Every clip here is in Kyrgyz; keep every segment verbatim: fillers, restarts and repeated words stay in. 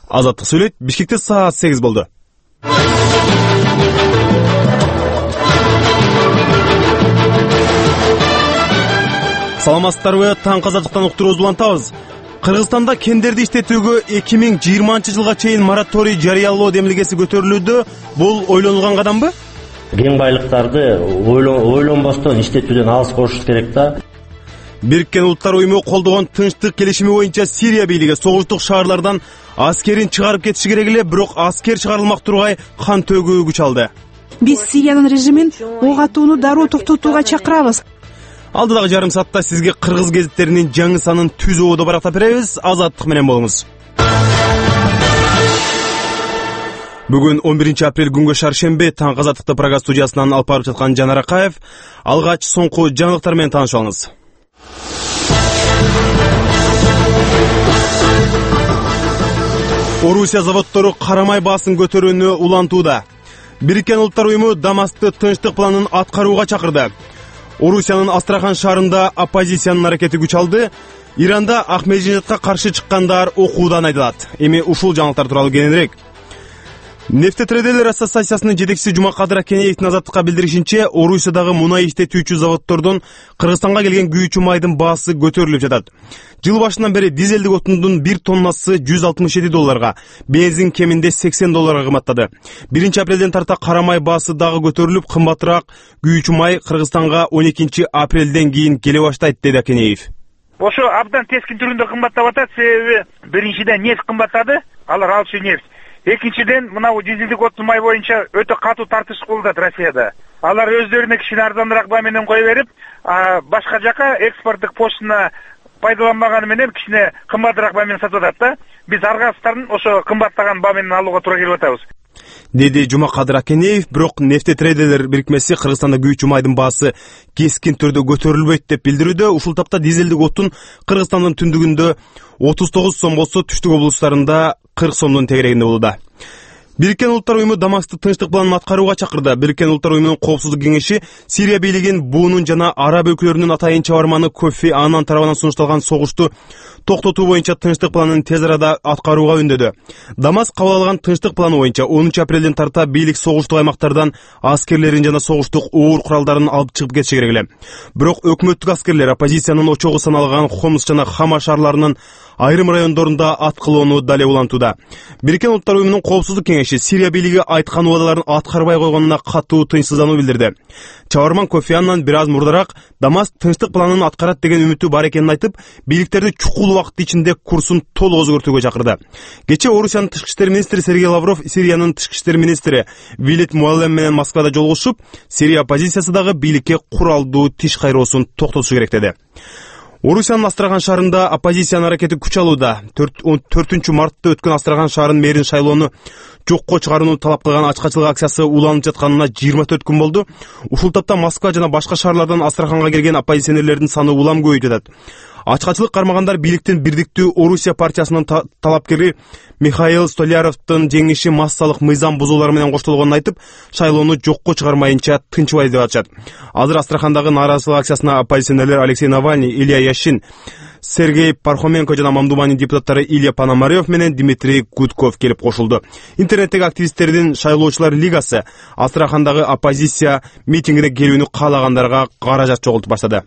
Азаттык сүйлөйт. Бишкекте саат сегиз болду. Саламатсыздарбы? Таң Азаттыктан уктуруубузду улантабыз. Кыргызстанда кендерди иштетүүгө эки миң жыйырманчы жылга чейин мораторий жарыялоо демилгеси көтөрүлүүдө. Бул ойлонулган кадамбы? Кен байлыктарды ойлонбостон иштетүүдөн алыс болуш керек да. Бириккен Улуттар уюму колдогон тынчтык келишими боюнча Сирия бийлиги согуштук шаарлардан аскерин чыгарып кетиши керек эле, бирок аскер чыгарылмак тургай кан төгүүгө күч алды. Биз Сириянын режимин ок атууну дароо токтотууга чакырабыз. Алдыдагы жарым саатта сизге кыргыз гезиттеринин жаңы санын түз ободо барактап беребиз. Азаттык менен болуңуз. Бүгүн он биринчи апрель күнгө шаршемби. Таң Азаттыкты программа студиясынан алып барып жаткан Жанар Акаев. Алгач соңку жаңылыктар менен таанышып алыңыз. Орусия заводдору карамай баасын көтөрүүнү улантууда. Бириккен Улуттар уюму Дамасты тынчтык планын аткарууга чакырды. Орусиянын Астрахан шаарында оппозициянын аракети күч алды. Иранда Ахмединежадка каршы чыккандар окуудан айдалат. Эми ушул жаңылыктар тууралуу кененирээк. Нефтетрейдерлер ассоциациясынын жетекчиси Жумакадыр Акенеевдин Азаттыкка билдиришинче, Орусиядагы мунай иштетүүчү заводдордон Кыргызстанга келген күйүүчү майдын баасы көтөрүлүп жатат. Жыл башынан бери дизелдик отундун бир тоннасы жүз алтымыш жети долларга, бензин кеминде сексен долларга кымбаттады. биринчи апрелден тарта карамай баасы дагы көтөрүлүп, кымбатыраак күйүүчү май Кыргызстанга он экинчи апрелден кийин келе баштайт, деди Акенеев. Ошо абдан тескин түрүндө кымбаттап атат, себеби биринчиден нефть кымбаттады, алар алчу нефть. Экинчиден мына дизелдик отун май боюнча өтө катуу тартыш кылынат Россияда. Алар өздөрүнө кичине арзаныраак баа менен кое берип, башка жака экспорттук почтаны пайдаланмаганы менен кичине кымбатыраак баа менен сатып атат да. Биз аргасыздарын ошо кымбаттаган баа менен алууга туура келип атабыз, деди Жумакадыр Акенеев. Бирок нефтетрейдерлер бирикмеси Кыргызстанда күйүүчү майдын баасы кескин түрдө көтөрүлбөйт деп билдирүүдө. Ушул тапта дизелдик отун Кыргызстандын түндүгүндө отуз тогуз сом болсо, түштүк облустарында кырк сомдун тегерегинде болууда. Бириккен Улуттар уюму Дамасты тынчтык планын аткарууга чакырды. Бириккен Улуттар уюмунун коопсуздук кеңеши Сирия бийлигин буунун жана араб өлкөлөрүнүн атайын чабарманы Кофи Аннан тарабынан сунушталган согушту токтотуу боюнча тынчтык планын тез арада аткарууга үндөдү. Дамаск кабыл алган тынчтык планы боюнча онунчу апрелден тарта бийлик согуштук аймактардан аскерлерин жана согуштук оор куралдарын алып чыгып кетиши керек эле. Бирок өкмөттүк аскерлер оппозициянын очогу саналган Хомс жана Хама шаарларынын айрым райондорунда аткылоону дале улантууда. Бириккен Улуттар уюмунун коопсуздук кеңеши Сирия бийлиги айткан убадаларын аткарбай койгонуна катуу тынчсыздануу билдирди. Чабарман Кофи Аннан бир аз мурдараак Дамаск тынчтык планын аткарат деген үмүтү бар экенин айтып, бийликтерди чукул убакыт ичинде курсун толук өзгөртүүгө чакырды. Кечээ Орусиянын тышкы иштер министри Сергей Лавров Сириянын тышкы иштер министри Вилет Муаллем менен Москвада жолугушуп, Сирия оппозициясы дагы бийликке куралдуу тиш кайроосун токтотушу керек деди. Орусиянын Астрахан шаарында оппозициянын аракети күч алууда. төртүнчү мартта өткөн Астрахан шаарынын мэрин шайлоону жокко чыгарууну талап кылган ачкачылык акциясы уланып жатканына жыйырма төрт күн болду. Ушул тапта Москва жана башка шаарлардан Астраханга келген оппозиционерлердин саны улам көбөйүп жатат. Ачкачылык кармагандар бийликтин бирдиктүү Орусия партиясынын талапкери Михаил Столяровдун жеңиши массалык мыйзам бузуулар менен коштолгонун айтып, шайлоону жокко чыгармайынча тынчыбайт деп атышат. Азыр Астрахандагы нааразычылык акциясына оппозиционерлер Алексей Навальный, Илья Яшин, Сергей Пархоменко жана Мамдуманин депутаттары Илья Пономарев менен Дмитрий Гудков келип кошулду. Интернеттеги активисттердин шайлоочулар лигасы Астрахандагы оппозиция митингине келүүнү каалагандарга каражат чогултуп баштады.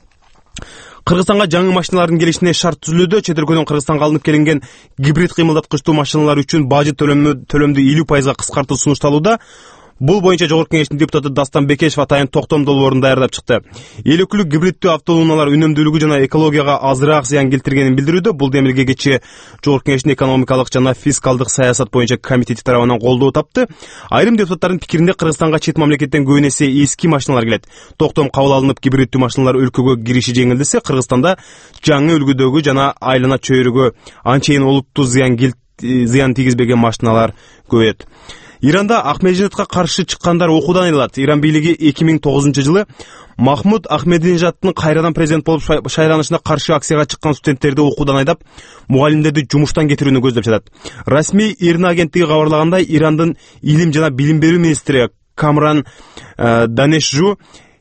Кыргызстанга жаңы машиналардын келишине шарт түзүлүүдө. Чет өлкөдөн Кыргызстанга алынып келинген гибрид кыймылдаткычтуу машиналар үчүн бажы төлөмдү элүү пайызга кыскартуу сунушталууда. Бул боюнча Жогорку Кеңештин депутаты Дастан Бекешев атайын токтом долбоорун даярдап чыкты. Эл өкүлү гибриддүү автоунаалар үнөмдүүлүгү жана экологияга азыраак зыян келтиргенин билдирүүдө. Бул демилге кечээ Жогорку Кеңештин экономикалык жана фискалдык саясат боюнча комитети тарабынан колдоо тапты. Айрым депутаттардын пикиринде Кыргызстанга чет мамлекеттен көбүн эсе эски машиналар келет. Токтом кабыл алынып гибриддүү машиналар өлкөгө кириши жеңилдесе, Кыргызстанда жаңы үлгүдөгү жана айлана чөйрөгө анчейин олуттуу зыян зыян тийгизбеген машиналар көбөйөт. Иранда Ахмединежадка каршы чыккандар окуудан айдалат. Иран бийлиги эки миң тогузунчу жылы Махмуд Ахмединежадтын кайрадан президент болуп шайланышына каршы акцияга чыккан студенттерди окуудан айдап, мугалимдерди жумуштан кетирүүнү көздөп жатат. Расмий Ирна агенттиги кабарлагандай, Ирандын илим жана билим берүү министри Камран Данешжу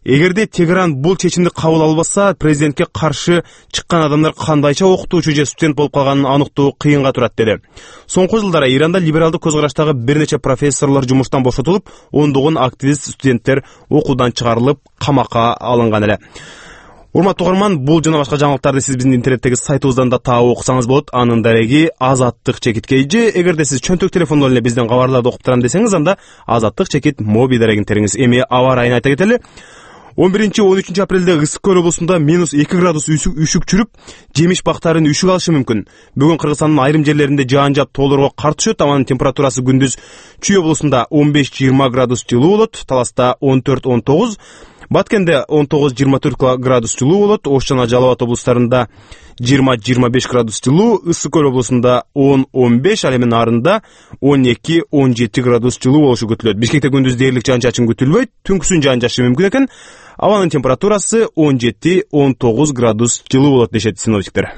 Эгерде Тегеран бул чечимди кабыл албаса, президентке каршы чыккан адамдар кандайча окутуучу же студент болуп калганын аныктоо кыйынга турат деди. Соңку жылдары Иранда либералдык көз караштагы бир нече профессорлор жумуштан бошотулуп, ондогон активист студенттер окуудан чыгарылып, камакка алынган эле. Урматтуу угарман, бул жана башка жаңылыктарды сиз биздин интернеттеги сайтыбыздан да таап окусаңыз болот. Анын дареги Азаттык чекит кейжи. Эгерде сиз чөнтөк телефондон эле биздин кабарларды окуп турам десеңиз, анда Азаттык чекит моби дарегин териңиз. Эми аба ырайын айта кетели. он биринчи он үчүнчү апрелде Ысык көл облусунда минус эки градус үшүк жүрүп, жемиш бактарын үшүк алышы мүмкүн. Бүгүн Кыргызстандын айрым жерлеринде жаан жаап тоолорго кар түшөт. Абанын температурасы күндүз Чүй облусунда он беш жыйырма градус жылуу болот, Таласта он төрт он тогуз, Баткенде он тогуз жыйырма төрт градус жылуу болот, Ош жана Жалал Абад облустарында жыйырма жыйырма беш градус жылуу, Ысык көл облусунда он он беш, ал эми нарында он эки он жети градус жылуу болушу күтүлөт. Бишкекте күндүз дээрлик жаан-чачын күтүлбөйт, түнкүсүн жаан-чачышы мүмкүн экен. Абанын температурасы он жети он тогуз градус жылуу болот дешет синоптиктер.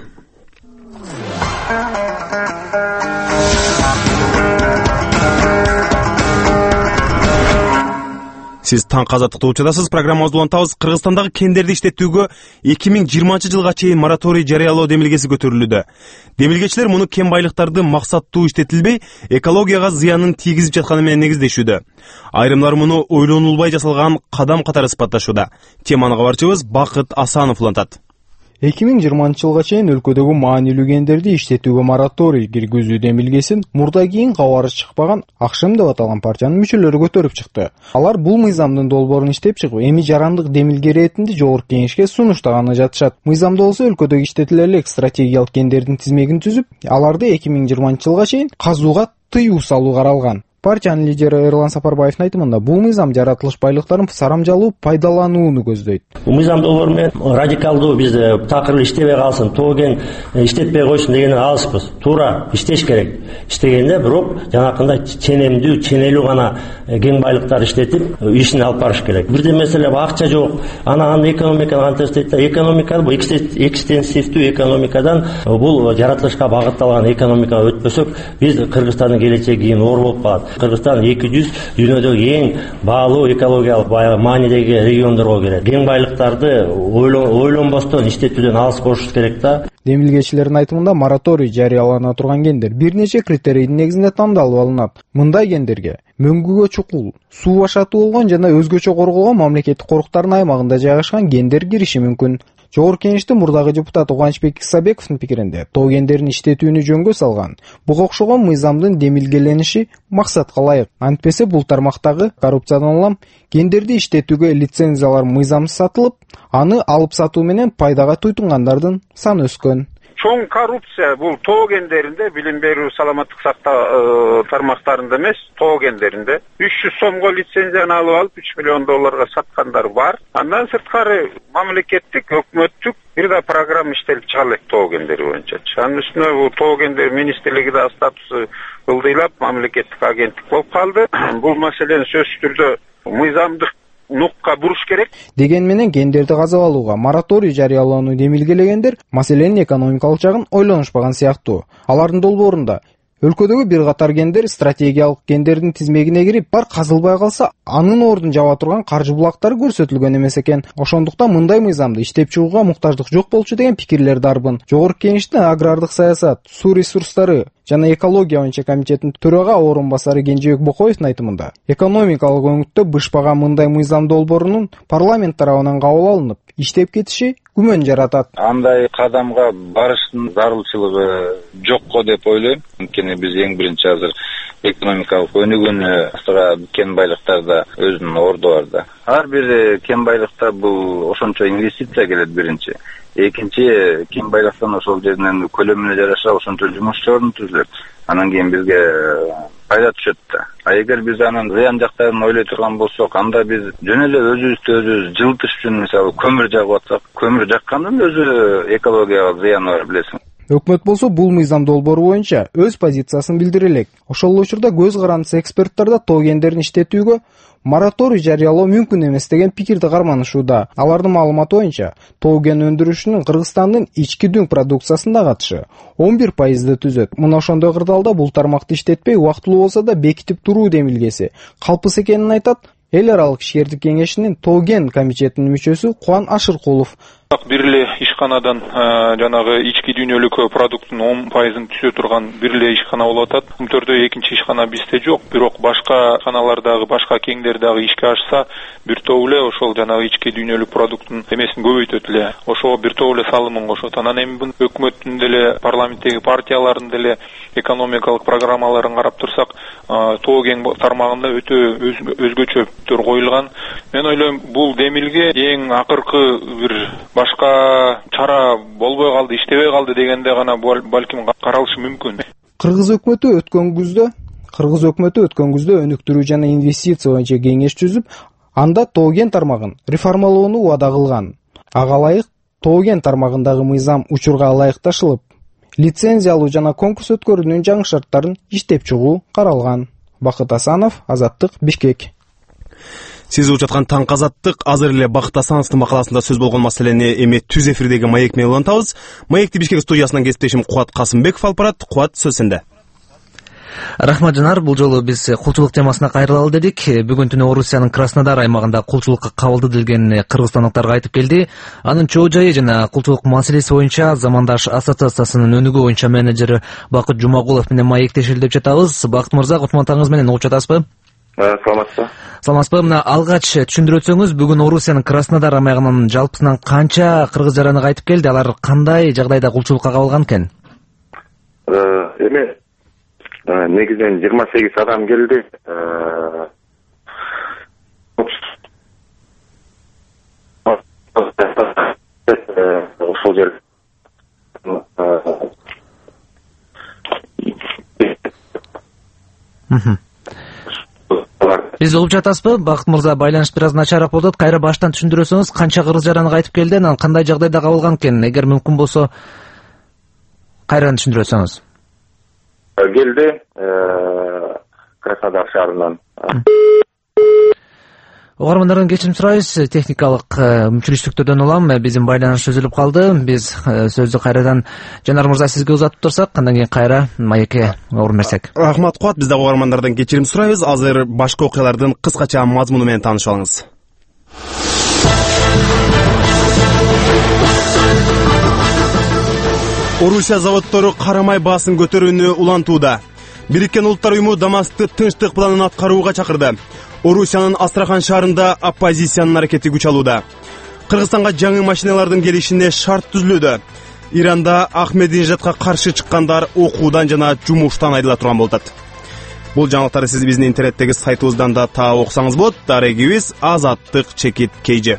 Сиз таңкы Азаттыкты учудасыз. Программабызды улантабыз. Кыргызстандагы кендерди иштетүүгө эки миң жыйырманчы жылга чейин мораторий жарыялоо демилгеси көтөрүлүүдө. Демилгечилер муну кен байлыктарды максаттуу иштетилбей, экологияга зыянын тийгизип жатканы менен негиздешүүдө. Айрымдар муну ойлонулбай жасалган кадам катары сыпатташууда. Теманы кабарчыбыз Бакыт Асанов улантат. эки миң жыйырманчы жылга чейин өлкөдөгү маанилүү кендерди иштетүүгө мораторий киргизүү демилгесин мурда кийин кабары чыкпаган Акшым деп аталган партиянын мүчөлөрү көтөрүп чыкты. Алар бул мыйзамдын долбоорун иштеп чыгып, эми жарандык демилге иретинде Жогорку Кеңешке сунуштаганы жатышат. Мыйзамда болсо өлкөдөгү иштетиле элек стратегиялык кендердин тизмегин түзүп, аларды эки миң жыйырманчы жылга чейин казууга тыюу салуу каралган. Партиянын лидери Эрлан Сапарбаевдин айтымында, бул мыйзам жаратылыш байлыктарын сарамжалуу пайдаланууну көздөйт. Мыйзам долбоор менен радикалдуу биз такыр иштебей калсын, тоген иштетпей койсун дегени алышпыз. Туура иштеш керек. Иштегенде бирок жанакындай ченемдүү, ченелүү гана кен байлыктар иштетип, ишин алып барыш керек. Бирден маселе акча жок. Ана аны экономиканы антестейт. Экономика бул экстенсивдүү экономикадан бул жаратылышка багытталган экономикага өтпөсөк, биз Кыргызстандын келечеги оор болуп калат. Кыргызстан эки жүз дүйнөдөгү эң баалуу экологиялык маанидеги региондорго кирет. Кен байлыктарды ойлонбостон иштетүүдөн алыс болуш керек да. Демилгечилердин айтымында, мораторий жарыялана турган кендер бир нече критерийдин негизинде тандалып алынат. Мындай кендерге мөңгүгө чукул, суу башатуу болгон жана өзгөчө корголгон мамлекеттик коруктардын аймагында жайгашкан кендер кириши мүмкүн. Жогорку Кеңештин мурдагы депутаты Кубанычбек Исабековдун пикиринде, тоо кендерин иштетүүнү жөнгө салган буга окшогон мыйзамдын демилгелениши максатка ылайык. Антпесе бул тармактагы коррупциядан улам кендерди иштетүүгө лицензиялар мыйзамсыз сатылып, аны алып сатуу менен пайдага туйтунгандардын саны өскөн. Чоң коррупция бул тоо кендеринде, билим берүү, саламаттык сактоо тармактарында эмес, тоо кендеринде үч жүз сомго лицензияны алып алып үч миллион долларга саткандар бар. Андан сырткары мамлекеттик, өкмөттүк бир да программа иштелип чыга элек тоо кендери боюнча. Анын үстүнө бул тоо кендер министрлиги да статусу ылдыйлап мамлекеттик агенттик болуп калды. Бул маселени сөзсүз түрдө мыйзамдык нукка буруш керек. Деген менен кендерди казып алууга мораторий жарыялоону демилгелегендер маселенин экономикалык жагын ойлонушпаган сыяктуу. Алардын долбоорунда өлкөдөгү бир катар кендер стратегиялык кендердин тизмегине кирип, бар казылбай калса, анын ордун жаба турган каржы булактары көрсөтүлгөн эмес экен. Ошондуктан мындай мыйзамды иштеп чыгууга муктаждык жок болчу деген пикирлер дарбын. Жогорку Кеңештин агрардык саясат, суу ресурстары жана экология боюнча комитетинин төрага орун басары Кенжебек Бокоевдин айтымында, экономикалык өңүттө бышпаган мындай мыйзам долбоорунун парламент тарабынан кабыл алынып, иштеп кетиши күмөн жаратат. Андай кадамга барыштын зарылчылыгы жокко деп ойлойм. Анткени биз эң биринчи азыр экономикалык өнүгүүнү кен байлыктарда өзүнүн орду бар да. Ар бир кен байлыкта бул ошончо инвестиция келет биринчи. Экинчи, кен байлыктан ошол жерден көлөмүнө жараша ошончо жумуш орун түзүлөт. Анан кийин бизге пайда түшөт да. А эгер биз анын зыян жактарын ойлой турган болсок, анда биз жөн эле өзүбүздү өзүбүз жылытыш үчүн мисалы көмүр жагып атсак, көмүр жаккандын өзү экологияга зыяны бар, билесиң. Өкмөт болсо бул мыйзам долбоору боюнча өз позициясын билдире элек. Ошол учурда көз карандысы эксперттер да тоо кендерин иштетүүгө мораторий жарыялоо мүмкүн эмес деген пикирди карманышууда. Алардын маалыматы боюнча, тоо кен өндүрүшүнүн Кыргызстандын ички дүң продукциясында катышы он бир пайызды түзөт. Мына ошондой кырдаалда бул тармакты иштетпей убактылуу болсо да бекитип туруу демилгеси калпыс экенин айтат Эл аралык ишкердик кеңешинин Тоген комитетинин мүчөсү Кубан Ашыркулов бир эле ишканадан жанагы ички дүйнөлүк продукттун он пайызын түсө турган бир эле ишкана болуп атат. Көмтөрдө экинчи ишкана бизде жок, бирок башка ишканалардагы, башка кеңдер дагы ишке ашса, бир топ эле ошол жанагы ички дүйнөлүк продукттун эмесин көбөйтөт эле. Ошого бир топ эле салымын кошот. Анан эми бул өкмөттүн деле, парламенттеги партиялардын деле экономикалык программаларын карап турсак, Тоген тармагында өтө өзгөчөлүктөр коюлган. Мен ойлойм, бул демилге эң акыркы бир башка чара болбой калды, иштебей калды дегенде гана балким каралышы мүмкүн. Кыргыз өкмөтү өткөн күздө Кыргыз өкмөтү өткөн күздө өнүктүрүү жана инвестиция боюнча кеңеш түзүп, анда Тоген тармагын реформалоону убада кылган. Ага ылайык Тоген тармагындагы мыйзам учурга ылайыкташылып, лицензия алуу жана конкурс өткөрүүнүн жаңы шарттарын иштеп чыгуу каралган. Бакыт Асанов, Азаттык, Бишкек. Сиз угуп жаткан Таңкы Азаттык. Азыр эле Бакыт Асановдун макаласында сөз болгон маселени эми түз эфирдеги Маек менен улантабыз. Маекти Бишкек студиясынан кесиптешим Кубат Касымбеков алып барат. Кубат, сөз сенде. Рахмат Жанар, бул жолу биз кулчулук темасына кайрылалы дедик. Бүгүн түнү Орусиянын Краснодар аймагында кулчулукка кабылды делген кыргызстандыктар кайтып келди. Анын чоо жайы жана кулчулук маселеси боюнча Замандаш ассоциациясынын өнүгүү боюнча менеджери Бакыт Жумагулов менен маектешели деп жатабыз. Бакыт мырза, кутмантаңыз менен угуп жатасызбы? Саламатсызбы? Саламатсызбы? Мына алгач түшүндүрө өтсөңүз, бүгүн Орусиянын Краснодар аймагынын жалпысынан канча кыргыз жараны кайтып келди? Алар кандай жагдайда кулчулукка кабылган экен? Эми негизинен жыйырма сегиз адам келди. Ошол жер Биз угуп жатасызбы? Бакыт мырза, байланыш бир аз начарак болуп атат. Кайра баштан түшүндүрөсөңүз, канча кыргыз жараны кайтып келди, анан кандай жагдайда кабылган экен? Эгер мүмкүн болсо, кайрадан түшүндүрөсөңүз. Келди Краснодар шаарынан. Угармандардан кечирим сурайбыз, техникалык мүмкүнчүлүктөрдөн улам биздин байланыш үзүлүп калды. Биз сөздү кайрадан Жанар мырза сизге узатып турсак, андан кийин кайра Маекке орун берсек. Рахмат Кубат, биз да угармандардан кечирим сурайбыз. Азыр башка окуялардын кыскача мазмуну менен таанышып алыңыз. Орусия заводдору карамай баасын көтөрүүнү улантууда. Бириккен Улуттар уюму Дамаскты тынчтык планын аткарууга чакырды. Орусиянын Астрахан шаарында оппозициянын аракети күч алууда. Кыргызстанга жаңы машиналардын келишине шарт түзүлүүдө. Иранда Ахмединежадка каршы чыккандар окуудан жана жумуштан айрыла турган болуп атат. Бул жаңылыктарды сиз биздин интернеттеги сайтыбыздан да таап окусаңыз болот. Дарегибиз Азаттык чекит кейжи.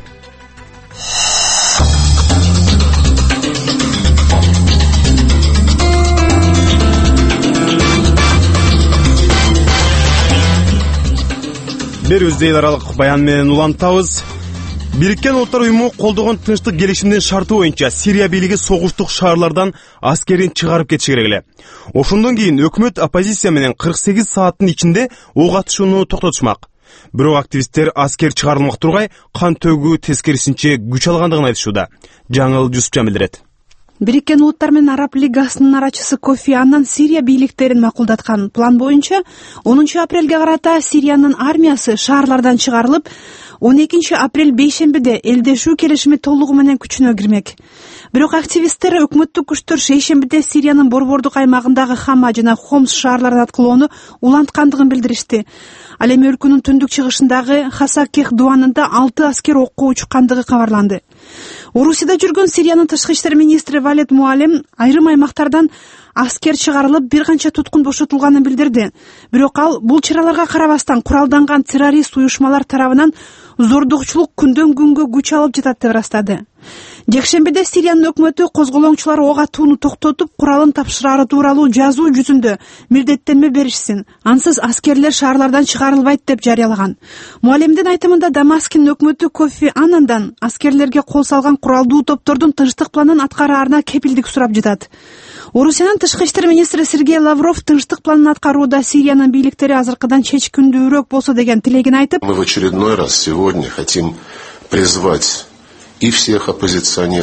Берүүбүздү эл аралык баян менен улантабыз. Бириккен Улуттар уюму колдогон тынчтык келишимдин шарты боюнча Сирия бийлиги согуштук шаарлардан аскерин чыгарып кетиши керек эле. Ошондон кийин өкмөт оппозиция менен кырк сегиз сааттын ичинде ок атышууну токтотушмак. Бирок активисттер аскер чыгарылмак тургай кан төгүү тескерисинче күч алгандыгын айтышууда. Жаңыл Жусупжан билдирет. Бириккен Улуттар менен Араб Лигасынын арачысы Кофи Аннан Сирия бийликтерин макулдаткан план боюнча онунчу апрелге карата Сириянын армиясы шаарлардан чыгарылып, он экинчи апрель бейшембиде элдешүү келишими толугу менен күчүнө кирмек. Бирок активисттер өкмөттүк күчтөр шейшембиде Сириянын борбордук аймагындагы Хама жана Хомс шаарларын аткылоону уланткандыгын билдиришти. Ал эми өлкөнүн түндүк чыгышындагы Хасакех дуанында алты аскер окко учкандыгы кабарланды. Орусияда жүргөн Сириянын тышкы иштер министри Валет Муалим айрым аймактардан аскер чыгарылып, бир канча туткун бошотулганын билдирди. Бирок ал бул чараларга карабастан куралданган террорист уюшмалар тарабынан зордукчулук күндөн күнгө күч алып жатат деп ырастады. Жекшембиде Сириянын өкмөтү козголоңчулар ок атууну токтотуп, куралын тапшырары тууралуу жазуу жүзүндө милдеттенме беришсин, ансыз аскерлер шаарлардан чыгарылбайт деп жарыялаган. Муалимдин айтымында Дамаскинин өкмөтү Кофи Аннандан аскерлерге кол салган куралдуу топтордун тынчтык планын аткараарына кепилдик сурап жатат. Орусиянын тышкы иштер министри Сергей Лавров тынчтык планын аткарууда Сириянын бийликтери азыркыдан чечкиндүүрөөк болсо деген тилегин айтып, мы в очередной раз сегодня хотим призвать и всех оппозиционеров,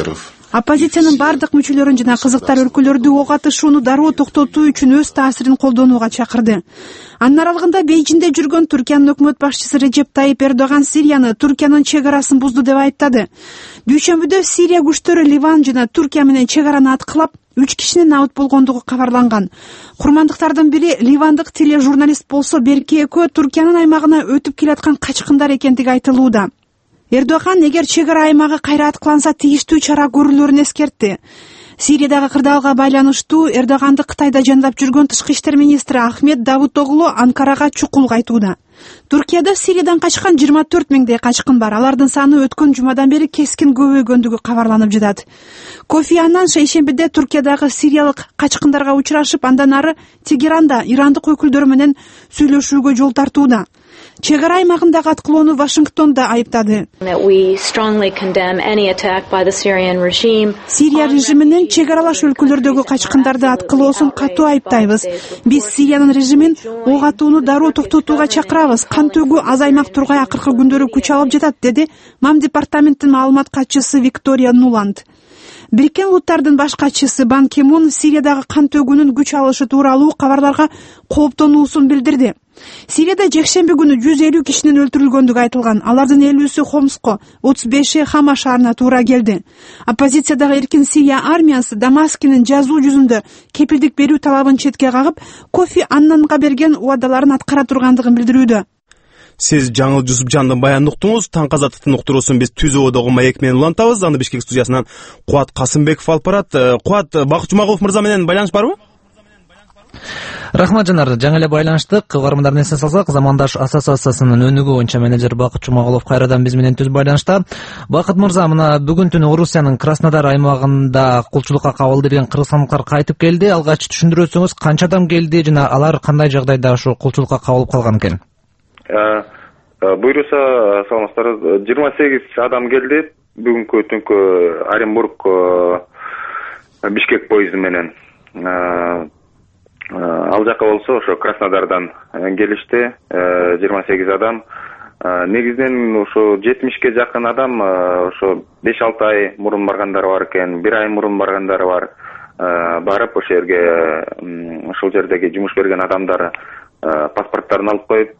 оппозициянын бардык мүчөлөрүн жана кызыктар өлкөлөрдү ок атышууну дароо токтотуу үчүн өз таасирин колдонууга чакырды. Анын аралыгында Бейжиңде жүргөн Туркиянын өкмөт башчысы Режеп Тайип Эрдоган Сирияны Туркиянын чек арасын бузду деп айыптады. Дүйшөмбүдө Сирия күчтөрү Ливан жана Туркия менен чек араны аткылап, үч кишинин абыт болгондугу кабарланган. Курмандыктардын бири ливандык тележурналист болсо, берки экөө Туркиянын аймагына өтүп келаткан качкындар экендиги айтылууда. Эрдоган эгер чек ара аймагы кайра аткыланса тийиштүү чара көрүлөрүн эскертти. Сириядагы кырдаалга байланыштуу Эрдоганды Кытайда жандап жүргөн тышкы иштер министри Ахмед Давутоглу Анкарага чукул кайтууда. Туркияда Сириядан качкан жыйырма төрт миңдей качкын бар. Алардын саны өткөн жумадан бери кескин көбөйгөндүгү кабарланып жатат. Кофи Аннан шейшембиде Туркиядагы сириялык качкындарга учурашып, андан ары Тегеранда ирандык өкүлдөр менен сүйлөшүүгө жол тартууда. Чек ара аймагындагы аткылоону Вашингтон да айыптады. Сирия режиминин чек аралаш өлкөлөрдөгү качкындарды аткылоосун катуу айыптайбыз. Биз Сириянын режимин ок атууну дароо токтотууга чакырабыз. Кан төгүү азаймак тургай акыркы күндөрү күч алып жатат, деди МАМ департаментинин маалымат катчысы Виктория Нуланд. Бириккен Улуттардын баш катчысы Бан Ки Мун Сириядагы кан төгүүнүн күч алышы тууралуу кабарларга кооптонуусун билдирди. Сирияда жекшемби күнү жүз элүү кишинин өлтүрүлгөндүгү айтылган. Алардын элүүсү Хомско, отуз беши Хама шаарына туура келди. Оппозициядагы Эркин Сирия армиясы Дамаскинин жазуу жүзүндө кепилдик берүү талабын четке кагып, Кофи Аннанга берген убадаларын аткара тургандыгын билдирүүдө. Сиз Жаңыл Жусупжандын баянын уктуңуз. Таң Казаттын уктуруусун биз Түз Оодогу маек менен улантабыз. Аны Бишкек студиясынан Кубат Касымбеков алып барат. Кубат, Бакыт Жумагулов мырза менен байланыш барбы? Рахмат жанар, жаңы эле байланыштык. Угармандардын эсине салсак, Замандаш ассоциациясынын өнүгүү боюнча менеджер Бакыт Жумагулов кайрадан биз менен түз байланышта. Бакыт мырза, мына бүгүн түнү Орусиянын Краснодар аймагында кулчулукка кабыл берген кыргызстандыктар кайтып келди. Алгач түшүндүрө өтсөңүз, канча адам келди жана алар кандай жагдайда ушу кулчулукка кабылып калган экен? Буйруса, саламатсыздар, жыйырма сегиз адам келди. Бүгүнкү түнкү Оренбург Бишкек поезду менен. Ал жака болсо ошо Краснодардан келишти, жыйырма сегиз адам. Негизинен ошо жетимишке жакын адам ошо беш алты ай мурун баргандар бар экен, бир ай мурун баргандар бар. Барып ошол жерге, ошол жердеги жумуш берген адамдар паспорттарын алып коюп,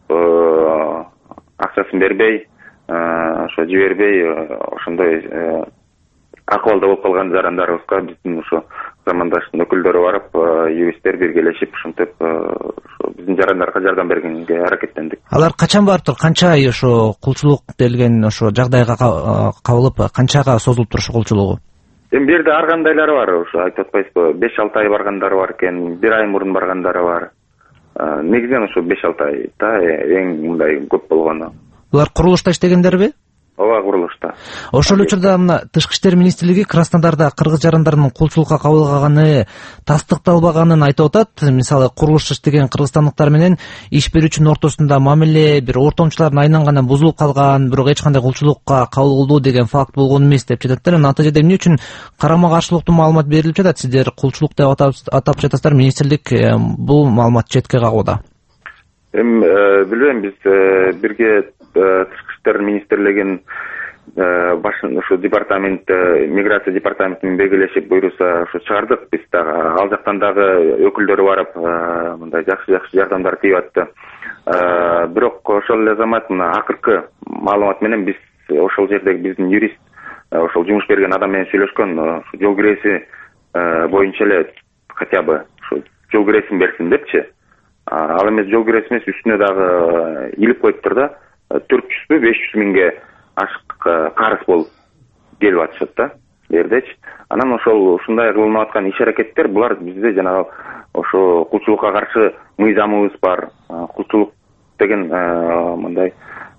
акчасын бербей, ошо жибербей, ошондой акыбалда болуп калган жарандарыбызга биздин ошо замандаштын өкүлдөрү барып, юристтер биргелешип, ушинтип биздин жарандарга жардам бергенге аракеттендик. Алар качан барыптыр? Канча ай ошо кулчулук делген ошо жагдайга кабылып, канчага созулуп турушу кулчулугу? Эми бул жерде ар кандайлары бар, ошо айтып атпайсызбы? беш алты ай баргандары бар экен, бир ай мурун баргандары бар. Негизинен ошо беш алты ай да эң мындай көп болгону. Булар курулушта иштегендерби? Ооба, курулушта. Ошол учурда мына Тышкы иштер министрлиги Краснодарда кыргыз жарандарынын кулчулукка кабылганы тастыкталбаганын айтып атат. Мисалы, курулушта иштеген кыргызстандыктар менен иш берүүчүнүн ортосунда мамиле бир ортомчулардын айынан гана бузулуп калган, бирок эч кандай кулчулукка кабылдуу деген факт болгон эмес деп жатат. Натыйжада эмне үчүн карама каршылыктуу маалымат берилип жатат? Сиздер кулчулук деп атап жатасыздар, министрлик бул маалымат четке кагууда. Эми билбейм, биз бирге Тышкы иштер министрлигинин башын ушу департамент, миграция департаментинин белгилешип буйруса ушу чыгардык. Биз дагы ал жактан дагы өкүлдөрү барып, мындай жакшы жакшы жардамдар тийип атты. Бирок ошол эле замат мына акыркы маалымат менен биз ошол жердеги биздин юрист, ошол жумуш берген адам менен сүйлөшкөн, жол киреси боюнча эле хотя бы ушу жол киресин берсин депчи. Ал эмес жол киреси эмес, үстүнө дагы илип коюптур да, төрт жүзбү беш жүз миңге ашык карыз болуп келип атышат да жердечи. Анан ошол ушундай кылынып аткан иш аракеттер, булар бизде жанагы ошо кулчулукка каршы мыйзамыбыз бар. Кулчулук деген мындай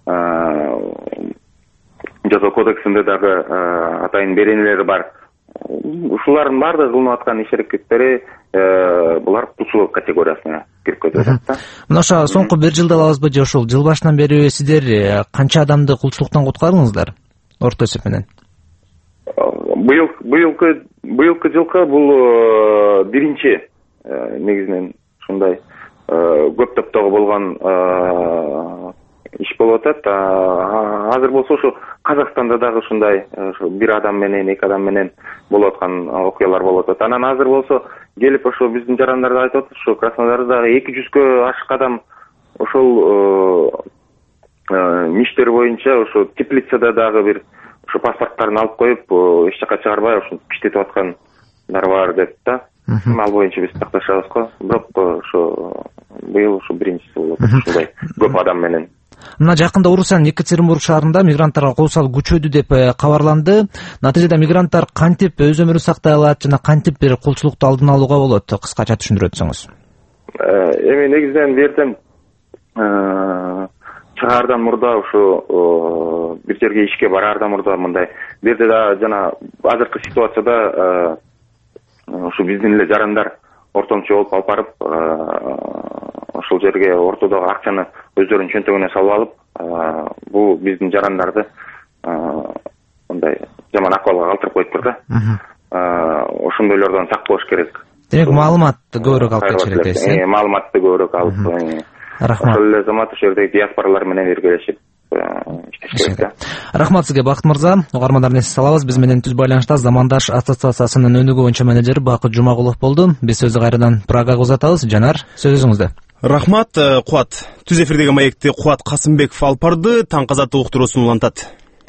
жаза кодексинде дагы атайын беренелери бар. Ушулардын баардыгы кылынып аткан иш аракеттери булар кулчулук категориясына кирип кетет да. Мына ошо соңку бир жылда алабызбы же ошол жыл башынан бери сиздер канча адамды кулчулуктан куткардыңыздар орто эсеп менен? Быйыл быйылкы быйылкы жылкы бул биринчи негизинен ушундай көп топтогу болгон иш болуп атат. Азыр болсо ошо Казакстанда дагы ушундай ушу бир адам менен эки адам менен болуп аткан окуялар болуп атат. Анан азыр болсо келип ошо биздин жарандар айтып атат, ушу Краснодарда эки жүзгө ашык адам ошол миштер боюнча ошо теплицада дагы бир ошо паспорттарын алып коюп эч жака чыгарбай ушинтип иштетип аткандар бар деп да. Ал боюнча биз такташабыз го. Бирок ошо быйыл ушу биринчиси болуп ушундай көп адам менен. Мына жакында Орусиянын Екатеринбург шаарында мигранттарга кол салуу күчөдү деп кабарланды. Натыйжада мигранттар кантип өз өмүрүн сактай алат жана кантип бир кулчулукту алдын алууга болот? Кыскача түшүндүрө өтсөңүз. Эми негизинен бул жерден чыгаардан мурда ушу бир жерге ишке бараардан мурда мындай бул жерде да жана азыркы ситуацияда ушу биздин эле жарандар ортомчу болуп алып барып ошол жерге ортодогу акчаны өздөрүнүн чөнтөгүнө салып алып бул биздин жарандарды мындай жаман акыбалга калтырып коюптур да. Ошондойлордон сак болуш керек. Демек маалыматты көбүрөөк алып кетиш керек дейсиз э? Маалыматты көбүрөөк алып. Рахмат. Ошол эле замат ошол жердеги диаспоралар менен биргелешип иштеш керек да. Рахмат сизге, Бакыт мырза. Угармандардан эске салабыз, биз менен түз байланышта Замандаш ассоциациясынын өнүгүү боюнча менеджери Бакыт Жумагулов болду. Биз сөздү кайрадан Прагага узатабыз. Жанар, сөз өзүңүздө. Рахмат, Кубат. Түз эфирдеги маекти Кубат Касымбеков алып барды. Таң казаты уктуруу сунулантат.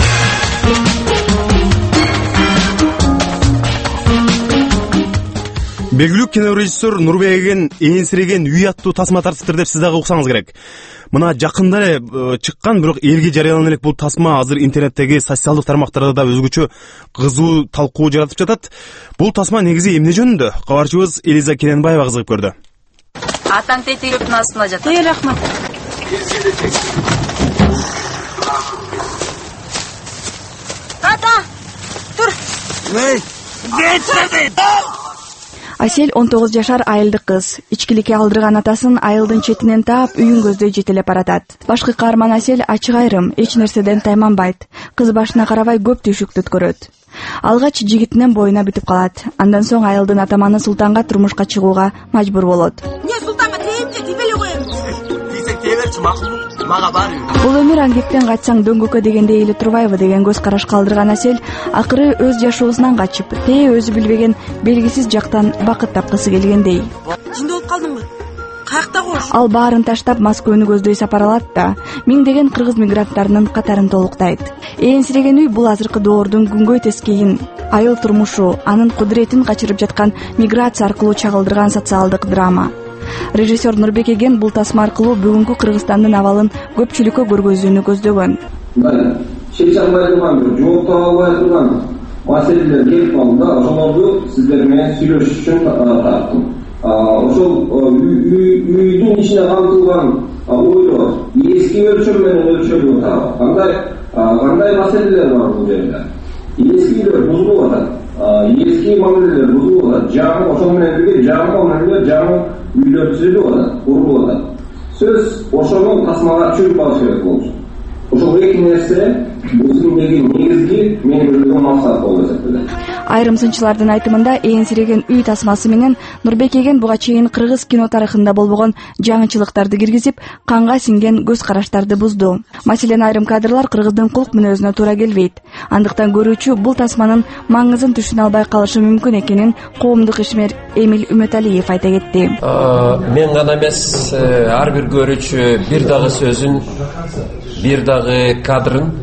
Белгилүү кинорежиссер Нурбек Эген энсиреген үй аттуу тасма тартыптыр деп сиз дагы уксаңыз керек. Мына жакында эле чыккан, бирок элге жарыялана элек бул тасма азыр интернеттеги социалдык тармактарда да өзгөчө кызуу талкуу жаратып жатат. Бул тасма негизи эмне жөнүндө? Кабарчыбыз Элиза Керенбаева кызыгып көрдү. Атаң тетигиптин астына жатат. Эй, рахмат. Ата, тур. Эй, кетсең. Асель он тогуз жашар айылдык кыз. Ичкиликке алдырган атасын айылдын четинен таап үйүн көздөй жетелеп баратат. Башкы каарман Асель ачык айрым, эч нерседен тайманбайт. Кыз башына карабай көп түйшүктү өткөрөт. Алгач жигитинин боюна бүтүп калат. Андан соң айылдын атаманы Султанга турмушка чыгууга мажбур болот. Не Султанга тиемчи, тибеле коем. Десең теберчи, макулбу? Мага бар. Бул өмүр аңгектен качсаң дөңгөккө дегенде эле турбайбы деген көз караш калдырган Асель акыры өз жашоосунан качып, тээ өзү билбеген белгисиз жактан бакыт тапкысы келгендей. Жинде болуп калдыңбы? Каякта кош? Ал баарын таштап Москваны көздөй сапар алат да миңдеген кыргыз мигранттарынын катарын толуктайт. Энсиреген үй бул азыркы доордун күнгөй тескейин, айыл турмушу, анын кудуретин качырып жаткан миграция аркылуу чагылдырган социалдык драма. Режиссер Нурбек Эген бул тасма аркылуу бүгүнкү Кыргызстандын абалын көпчүлүккө көргөзүүнү көздөгөн. Чече албай турган, жооп таба албай турган маселелер келип калды. Ошолорду сиздер менен сүйлөшүш үчүн тарттым. Ошол үйдүн ичине камтылган ойлор эски өлчөм менен өлчөлүп атат. Кандай кандай маселелер бар бул жерде? Эски үйлөр бузулуп атат. Эски мамилелер бузулуп атат. Жаңы ошол менен бирге жаңы мамилелер, жаңы үйлөр түзүлүп атат, курулуп атат. Сөз ошону тасмага чөйүп алыш керек болчу. Ошол эки нерсе бузулундагы негизги менин өзүмдүн максат болуп эсептелет. Айрым сынчылардын айтымында энсиреген үй тасмасы менен Нурбек Эген буга чейин кыргыз кино тарыхында болбогон жаңычылыктарды киргизип, канга сиңген көз караштарды бузду. Маселен, айрым кадрлар кыргыздын кулк мүнөзүнө туура келбейт. Андыктан көрүүчү бул тасманын маңызын түшүнө албай калышы мүмкүн экенин коомдук ишмер Эмил Үмөталиев айта кетти. Мен гана эмес, ар бир көрүүчү бир дагы сөзүн, бир дагы кадрын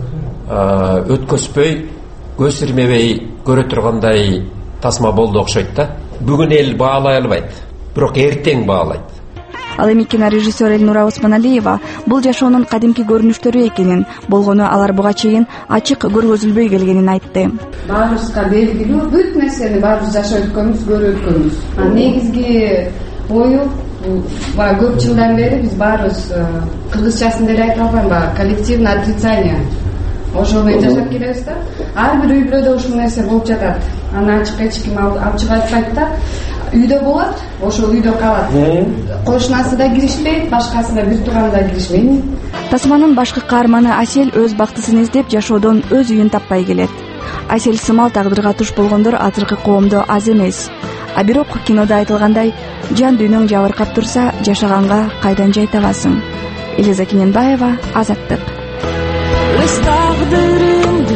өткөзбөй, көз ирмебей көрө тургандай тасма болду окшойт да. Бүгүн эл баалай албайт, бирок эртең баалайт. Ал эми кинорежиссер Элнура Осмоналиева бул жашоонун кадимки көрүнүштөрү экенин, болгону алар буга чейин ачык көргөзүлбөй келгенин айтты. Баарыбызга белгилүү, бүт нерсени баарыбыз жашап өткөнбүз, көрүп өткөнбүз. Негизги ою баягы көп жылдан бери биз баарыбыз кыргызчасын деле айта албайм, баягы коллективное отрицание. Ошол менен жашап келебиз да. Ар бир үй бүлөдө ушул нерсе болуп жатат. Аны ачык эч ким ачык айтпайт да. Үйдө болот, ошол үйдө калат. Кошунасы да киришпейт, башкасы да, бир тууганы да киришпейт. Тасманын башкы каарманы Асель өз бактысын издеп жашоодон өз үйүн таппай келет. Асель сымал тагдырга туш болгондор азыркы коомдо аз эмес. А бирок кинода айтылгандай, жан дүйнөң жабыркап турса, жашаганга кайдан жай табасың? Элиза Керенбаева, Азаттык. Өз тагдырым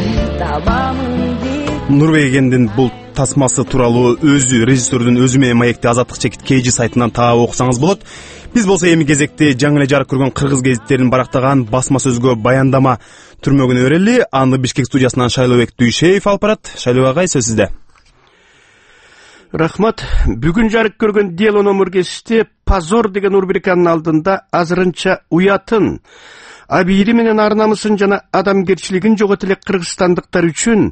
Нурбек Эгендин бул тасмасы тууралуу өзү режиссердун өзү менен маекти азаттык чекит kg сайтынан таап окусаңыз болот. Биз болсо эми кезекте жаңы эле жарык көргөн кыргыз гезиттерин барактаган басма сөзгө баяндама түрмөгүнө өрели. Аны Бишкек студиясынан Шайлообек Дүйшеев алып барат. Шайлообек агай, сөз сизде. Рахмат. Бүгүн жарык көргөн дело номер кесте позор деген рубриканын алдында азырынча уятын, абийири менен ар намысын жана адамгерчилигин жогото элек кыргызстандыктар үчүн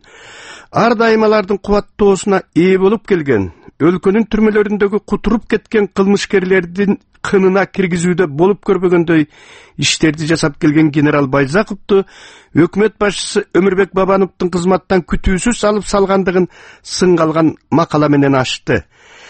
ар дайым алардын кубаттоосуна ээ болуп келген, өлкөнүн түрмөлөрүндөгү кутуруп кеткен кылмышкерлердин кынына киргизүүдө болуп көрбөгөндөй иштерди жасап келген генерал Байзаковду өкмөт башчысы Өмүрбек Бабановдун кызматтан күтүүсүз алып салгандыгын сынга алган макала менен ачты.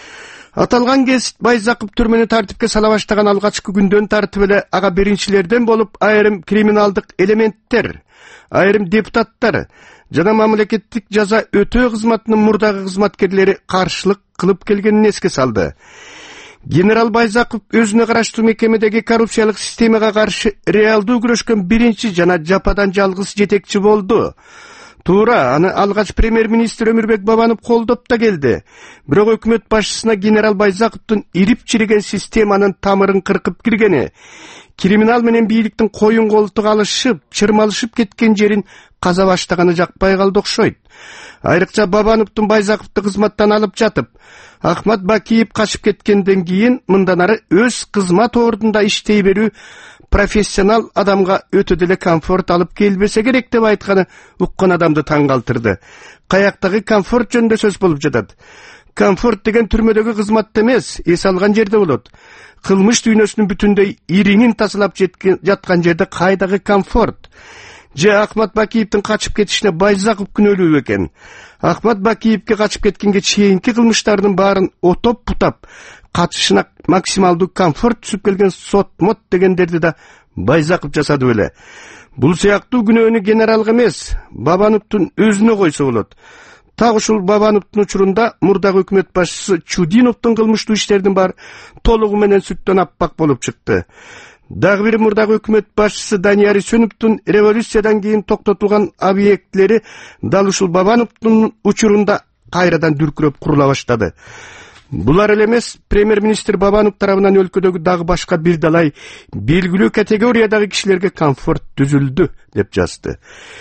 Аталган кез Байзаков түрмөнү тартипке сала баштаган алгачкы күндөн тартып эле ага биринчилерден болуп айрым криминалдык элементтер, айрым депутаттар жана мамлекеттик жаза өтөө кызматынын мурдагы кызматкерлери каршылык кылып келгенин эске салды. Генерал Байзаков өзүнө караштуу мекемедеги коррупциялык системага каршы реалдуу күрөшкөн биринчи жана жападан жалгыз жетекчи болду. Туура, аны алгач премьер-министр Өмүрбек Бабанов колдоп да келди. Бирок өкмөт башчысына генерал Байзаковдун ирип чириген системанын тамырын кыркып киргени, криминал менен бийликтин коюн колтук алышып, чырмалышып кеткен жерин каза баштаганы жакпай калды окшойт. Айрыкча Бабановдун Байзаковду кызматтан алып жатып, Ахмат Бакиев качып кеткенден кийин мындан ары өз кызмат ордунда иштей берүү профессионал адамга өтө деле комфорт алып келбесе керек деп айтканы уккан адамды таң калтырды. Каяктагы комфорт жөнүндө сөз болуп жатат. Комфорт деген түрмөдөгү кызматта эмес, эс алган жерде болот. Кылмыш дүйнөсүнүн бүтүндөй ириңин тасалап жаткан жерде кайдагы комфорт? Же Ахмат Бакиевдин качып кетишине Байзаков күнөөлүү экен. Ахмат Бакиевге качып кеткенге чейинки кылмыштардын баарын отоп бутап, катышына максималдуу комфорт түшүп келген сот-мот дегендерди да Байзаков жасады беле. Бул сыяктуу күнөөнү генералга эмес, Бабановдун өзүнө койсо болот. Так ушул Бабановдун учурунда мурдагы өкмөт башчысы Чудиновдун кылмыштуу иштердин баары толугу менен сүттөн аппак болуп чыкты. Дагы бир мурдагы өкмөт башчысы Данияр Исеновдун революциядан кийин токтотулган объектлери дал ушул Бабановдун учурунда кайрадан дүркүрөп курула баштады. Булар эле эмес, премьер-министр Бабанов тарабынан өлкөдөгү дагы башка бир далай белгилүү категориядагы кишилерге комфорт түзүлдү деп жазды.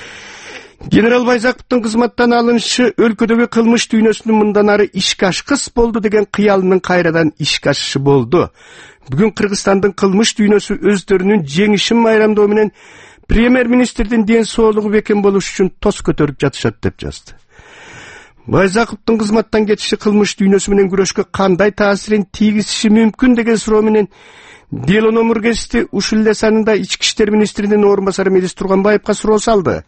Генерал Байзаковдун кызматтан алынышы өлкөдөгү кылмыш дүйнөсүнүн мындан ары ишке ашкыс болду деген кыялынын кайрадан ишке ашышы болду. Бүгүн Кыргызстандын кылмыш дүйнөсү өздөрүнүн жеңишин майрамдоо менен премьер-министрдин ден соолугу бекем болуш үчүн тос көтөрүп жатышат деп жазды. Байзаковдун кызматтан кетиши кылмыш дүйнөсү менен күрөшкө кандай таасирин тийгизиши мүмкүн деген суроо менен дело номер кести ушул эле санында ички иштер министринин орун басары Мелис Турганбаевга суроо салды.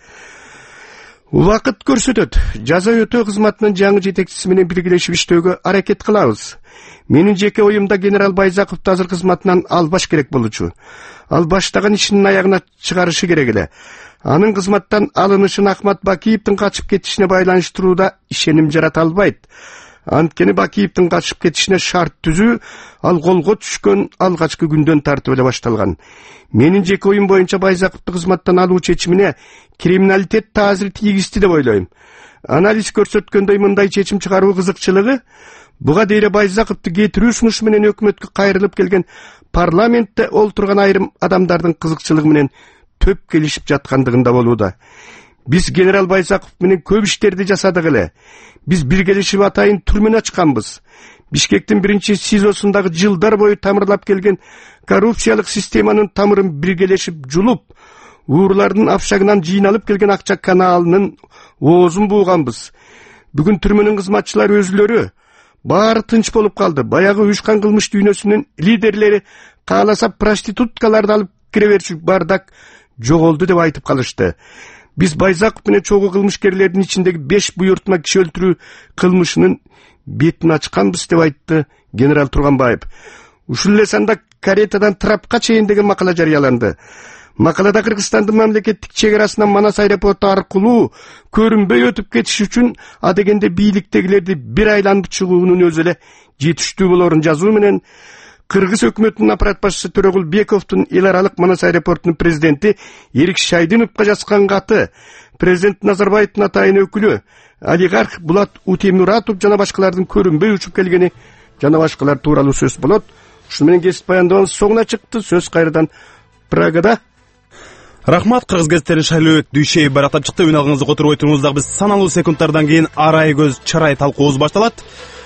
Убакыт көрсөтөт. Жаза өтөө кызматынын жаңы жетекчиси менен биргелешип иштөөгө аракет кылабыз. Менин жеке оюмда генерал Байзаковду азыр кызматынан албаш керек болчу. Ал баштаган ишинин аягына чыгарышы керек эле. Анын кызматтан алынышын Ахмат Бакиевдин качып кетишине байланыштырууда ишеним жарата албайт. Анткени Бакиевдин качып кетишине шарт түзүү ал колго түшкөн алгачкы күндөн тартып эле башталган. Менин жеке оюм боюнча Байзаковду кызматтан алуу чечимине криминалитет таасир тийгизди деп ойлойм. Анализ көрсөткөндөй мындай чечим чыгаруу кызыкчылыгы буга дейре Байзаковду кетирүү сунушу менен өкмөткө кайрылып келген парламентте олтурган айрым адамдардын кызыкчылыгы менен төп келишип жаткандыгында болууда. Биз генерал Байзаков менен көп иштерди жасадык эле. Биз биргелешип атайын түрмөнү ачканбыз. Бишкектин биринчи СИЗОсундагы жылдар бою тамырлап келген коррупциялык системанын тамырын биргелешип жулуп, уурлардын апшагынан жыйналып келген акча каналынын оозун бууганбыз. Бүгүн түрмөнүн кызматчылары өзүлөрү баары тынч болуп калды. Баягы уюшкан кылмыш дүйнөсүнүн лидерлери кааласа проституткаларды алып кире берчү бардак жоголду деп айтып калышты. Биз Байзаков менен чогуу кылмышкерлердин ичиндеги беш буйртма киши өлтүрүү кылмышынын бетин ачканбыз деп айтты генерал Турганбаев. Ушул эле санда каретадан трапка чейин деген макала жарыяланды. Макалада Кыргызстандын мамлекеттик чек арасынан Манас аэропорту аркылуу көрүнбөй өтүп кетиш үчүн адегенде бийликтегилерди бир айланып чыгуунун өзү эле жетиштүү болорун жазуу менен Кыргыз өкмөтүнүн аппарат башчысы Төрөгулбековдун эл аралык Манас аэропортунун президенти Эрик Шайдыновго жазган каты президент Назарбаевдин атайын өкүлү олигарх Булат Утемуратов жана башкалардын көрүнбөй учуп келгени жана башкалар тууралуу сөз болот. Ушуну менен кесип баяндабанын соңуна чыкты. Сөз кайрадан Прагада. Рахмат, кыргыз газеттеринин шайлоо дүйшөй барактап чыкты. Үн алгыңызды которбой туруңуз, дагы биз саналуу секундтардан кийин арай көз чарай талкуубуз башталат.